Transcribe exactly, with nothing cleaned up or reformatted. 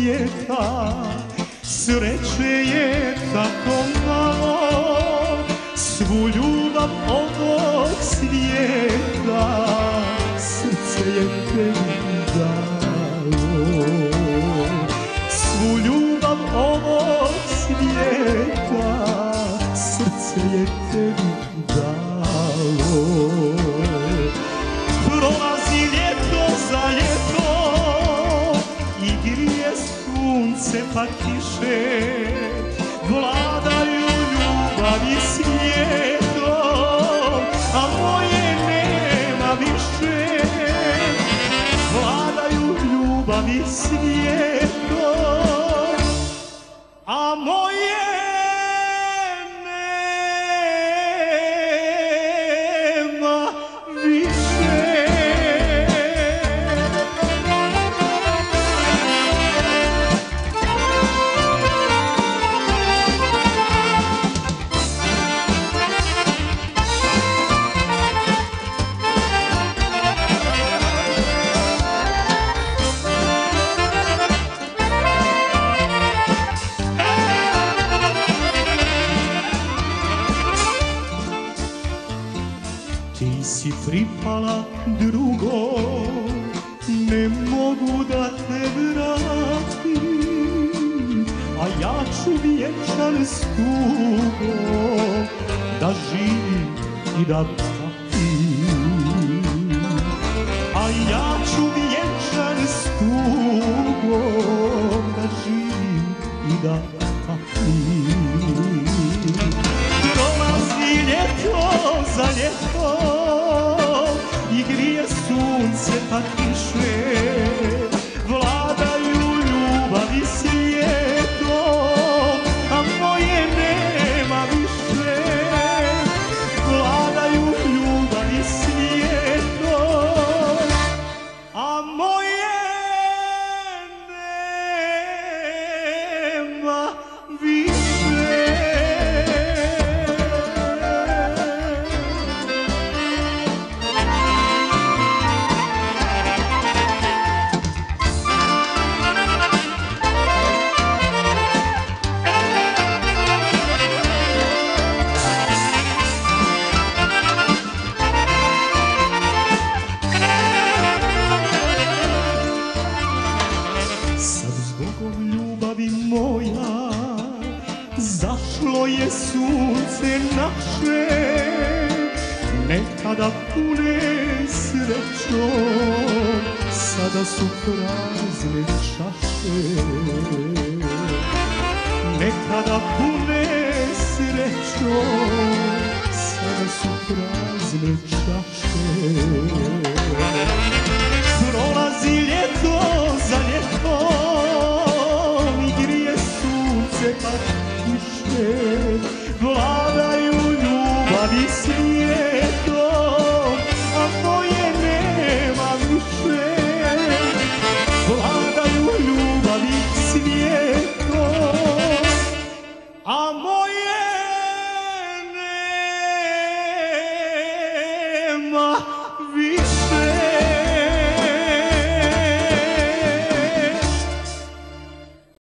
svijeta, sreće je tako malo, svu ljubav ovog svijeta srce je tebi dalo. Svu ljubav ovog svijeta srce je tebi dalo. Prolazi ljeto za ljeto i grije sunce pa kiše, vladaju ljubavi svijetom, a moje nema više. Vladaju ljubavi svijetom, a moje nema više. Ti si pripala drugom, ne mogu da te vratim, a ja ću vječan s tugom da živim i da patim. A ja ću vječan s tugom da živim i da patim. Prolazi ljeto za ljeto i grije sunce pa kiše, vladaju ljubavi svijetom, a moje nema više. Vladaju ljubavi svijetom, a moje nema više. Zbogom ljubavi moja zašlo je sunce naše, nekada pune srećom, sada su prazne čaše. Nekada pune srećom, sada su prazne čaše.